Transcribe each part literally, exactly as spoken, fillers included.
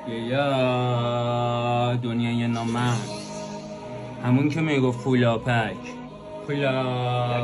یا دنیای نامم، همون که میگفت پولاپک پولا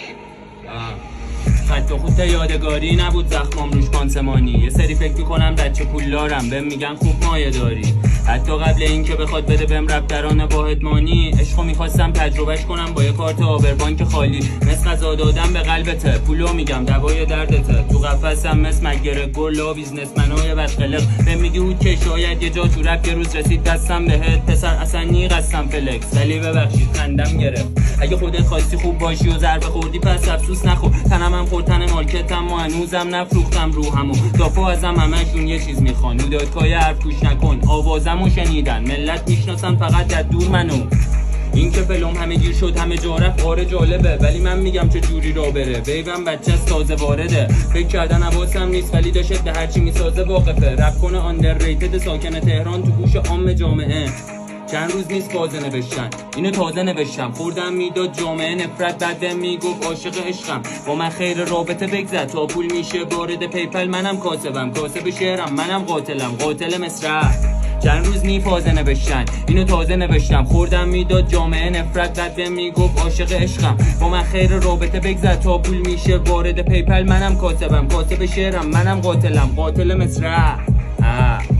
خط و خط یادگاری نبود، زخمام روش پانسمانی. یه سری فکر میکنم بچه پولدارم، بهم میگن خوب مایه داری. حتی قبل این که بخواد بده بهم رفتران با ادمانی، عشقو میخواستم تجربهش کنم با یه کارت آبربانک خالی. مثل غذا دادم به قلبته، پولو میگم دوای دردته. تو قفسم مثل مگره گلا بیزنسمنای بدخلق. بهم میگی اون که شاید یه جا تو رپ یه روز رسید دستم بهت. پسر اصلا نیقستم فلکس، ولی ببخشید خندم گرفت. اگه خودت خواستی خوب باشی و ضربه خوردی پس افسوس نخور. تنم هم خورتن مارکتم و هنوزم نفروختم روحمو. دافو ازم همشون یه چیز میخوان، دادکای حرف گوش نکن. آوازمو شنیدن ملت میشناسن فقط از دور منو. این که فلوم همه گیر شد همه جا رفت آره جالبه، ولی من میگم چه جوری را بره. ویوم بچه تازه وارده، فکر کردن حواسم نیست ولی داشت به هرچی میسازه واقفه. رپ کنه آندرریتد ساکن تهران تو گوش عام جامعه. چند روز نیست تازه نوشتن، اینو تازه نوشتم. خوردم میداد جامعه نفرت، بعد میگفت عاشق عشقم. با من خیر رابطه بگذر تا پول میشه وارد پیپل. منم کاسبم کاسب شعرم، منم قاتلم قاتل مصرع. چند روز نی تازه نوشتن، اینو تازه نوشتم. خوردم میداد جامعه نفرت، بعد میگفت عاشق عشقم. با من خیر رابطه بگذر تا پول میشه وارد پیپل. منم کاسبم کاسب شعرم، منم قاتلم قاتل مصرع.